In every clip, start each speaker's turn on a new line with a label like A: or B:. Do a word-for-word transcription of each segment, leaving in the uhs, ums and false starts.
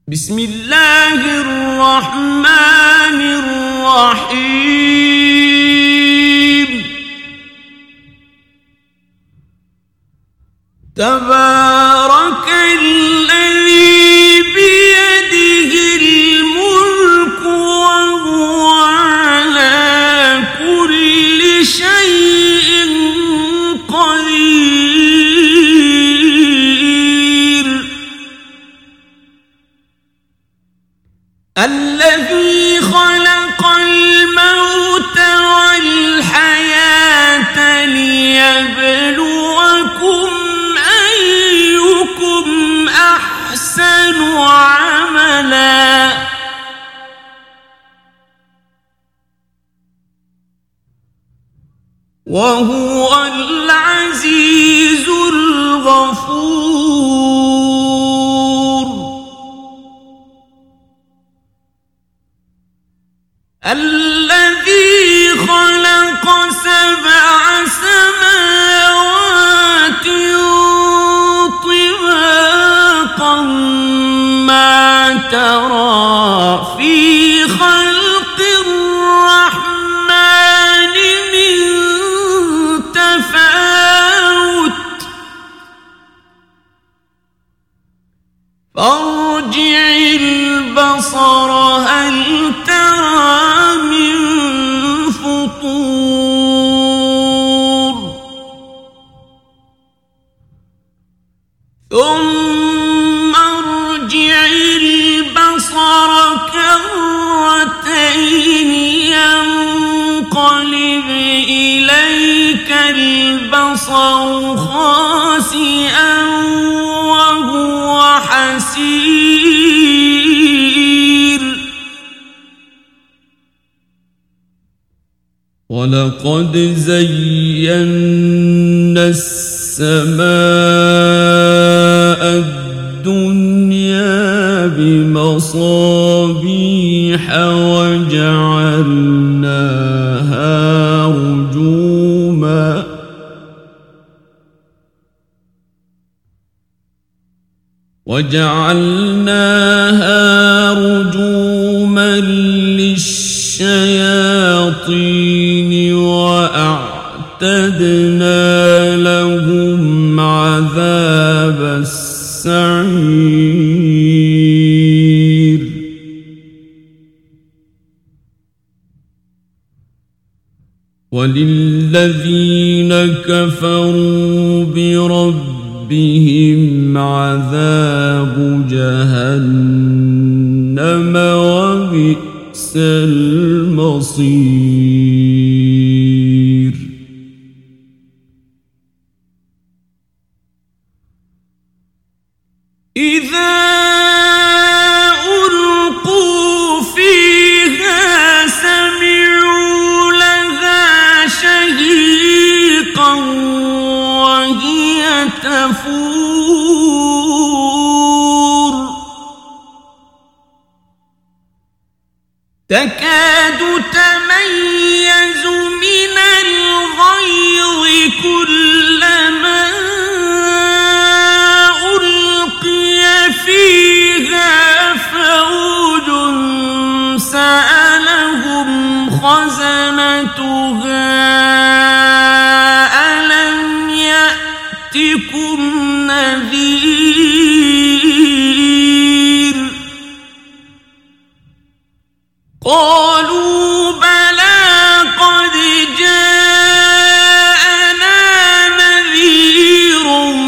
A: بسم الله الرحمن الرحيم تبارك الذي بيده الملك وهو على كل شيء قدير الذي خلق الموت والحياة ليبلوكم أيكم أحسن عملا وهو العزيز الغفور الذي خلق سبع سماوات طباقا ما ترى في خلق الرحمن من تفاوت فارجع البصر هل ترى من فطور ثم ارجع البصر كرتين ينقلب إليك البصر خاسئا وهو حسير ولقد زينا السماء الدنيا بمصابيح وجعلناها رجوما وجعلناها رجوما للشياطين وأعتدنا لهم عذاب السعير وللذين كفروا بربهم عذاب جهنم وبئس المصير إذا ألقوا فيها سمعوا لها شهيقا وهي تفور تكاد تميز من الغيظ كلما ألقي فيها فوج سألهم خزنتها ألم يأتكم نذير قالوا بلى قد جاءنا نذير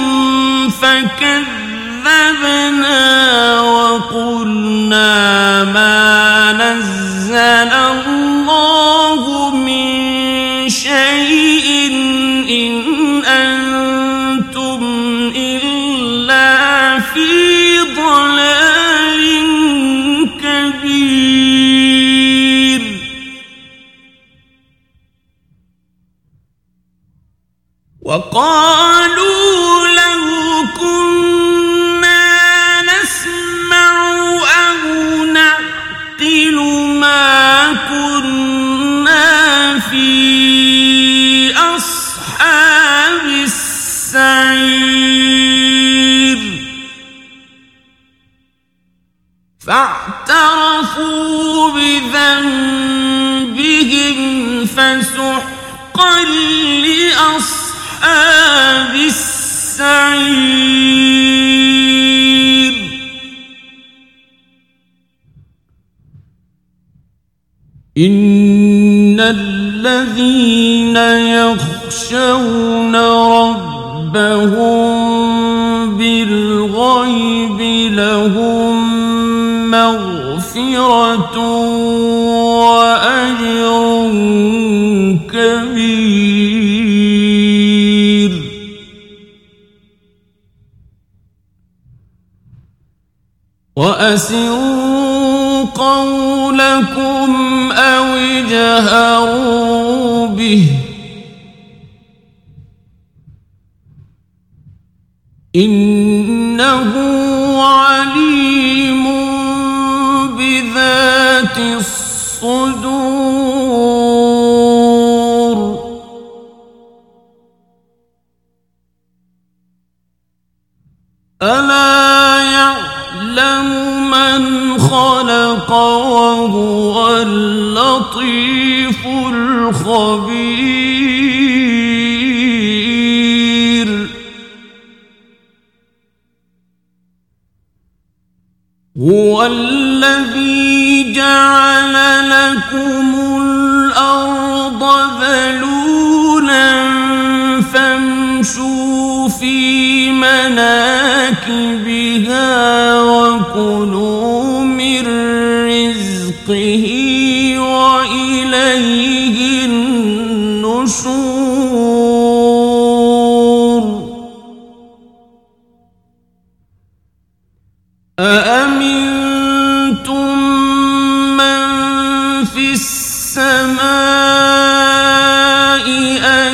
A: فكذبنا وقلنا ما نزل الله من شيء إن أنتم إلا في ضلال كبير فاعترفوا بذنبهم فسحقا لأصحاب السعير إن الذين يخشون ربهم بالغيب لهم مغفرة وأجر كبير وأسروا قولكم أو اجهروا به إنه عليم بذات الصدور ألا يعلم من خلق وهو اللطيف الخبير هو الذي جعل لكم الأرض ذلولا فامشوا في مناكبها وكلوا من رزقه وإليه النشور أأمنتم من في السماء أن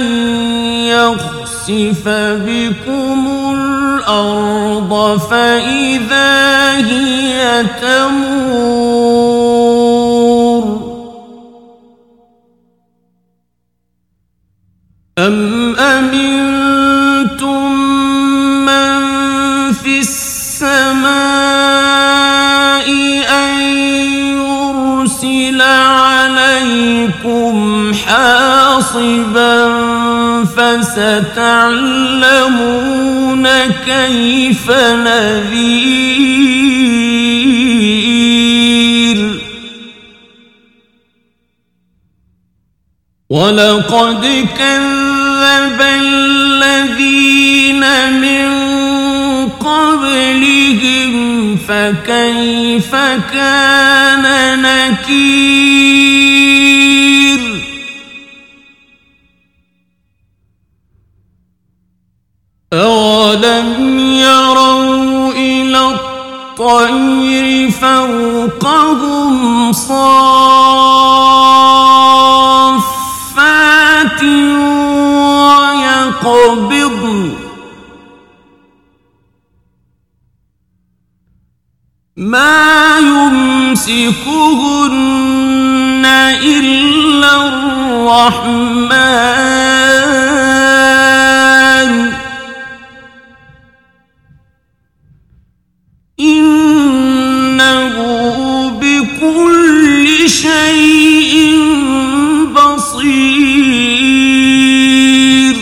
A: يخسف بكم الأرض فإذا هي تمور أم أمنتم من في السماء أن يرسل عليكم حاصبا فستعلمون كيف نذير ولقد كذب الذين من قبلهم فكيف كان نكير أولم يروا إلى الطير فوقهم صافات ويقبضن ما يمسكهن إلا الرحمن إنه بكل شيء بصير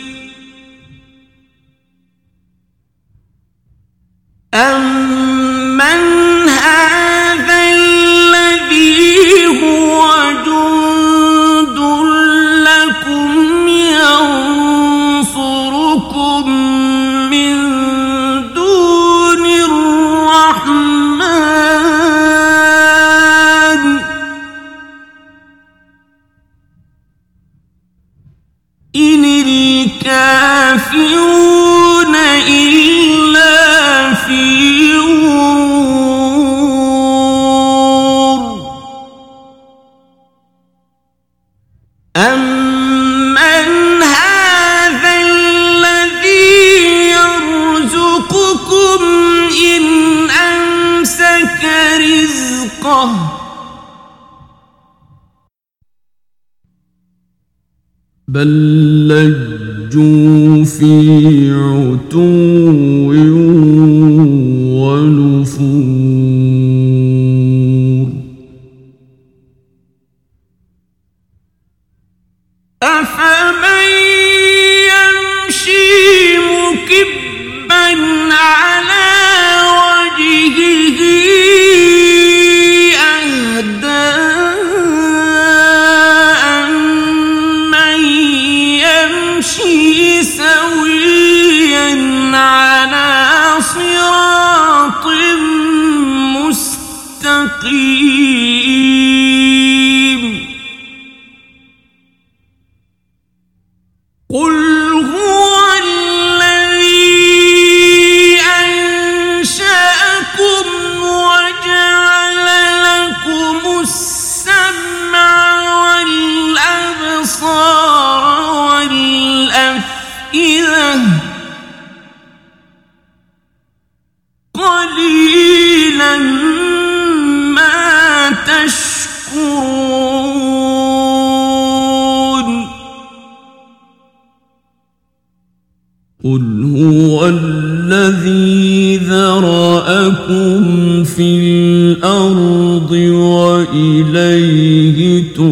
A: أمن هذا الذي هو جند لكم ينصركم من دون الرحمن إن الكافرون إلا في غرور أمن هذا الذي يرزقكم إن أمسك رزقه بل لجوا في عتو ونفور مستقيم قل هو الذي أنشأكم وجعل لكم السمع والأبصار والأفئدة قليلا ما تشكرون قل هو الذي ذرأكم في الأرض وإليه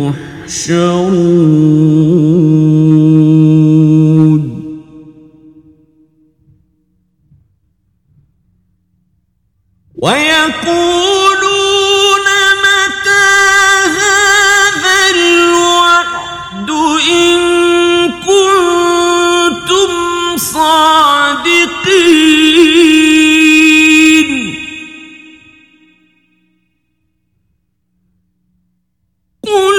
A: تحشرون ويقولون متى هذا الوعد إن كنتم صادقين قل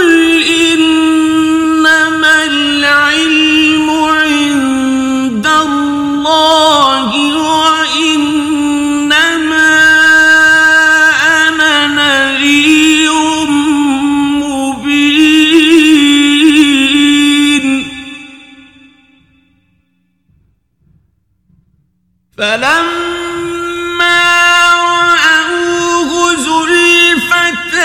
A: إنما العلم عند الله وإنما أنا نذير مبين فلما رأوه زلفة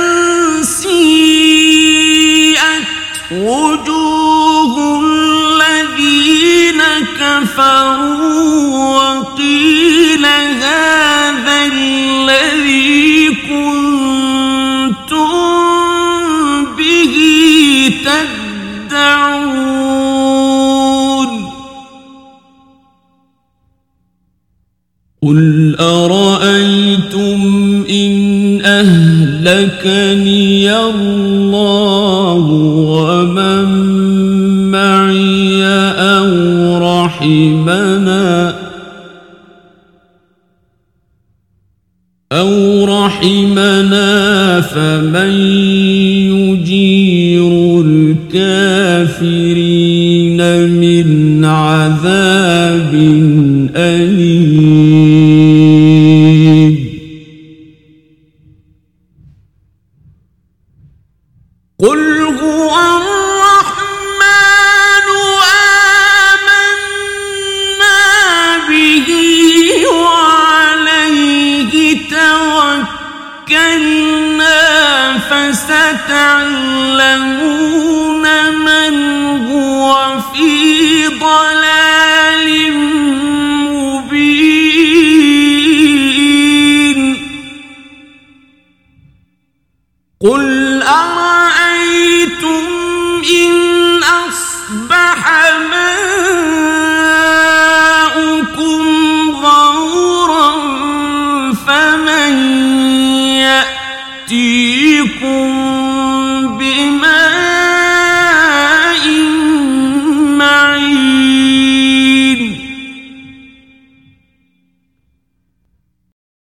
A: سيئت وجوه الذين كفروا وقيل هذا الذي كنتم به تدعون قل أرأيتم إن أهلكني الله ومن معي أو رحمنا أو رحمنا فمن يجير الكافرين من عذاب أليم قل هو الرحمن آمنا به وعليه توكلنا فستعلمون من هو في ضلال مبين قل أرأيتم إن أصبح ماؤكم غورا فمن يأتيكم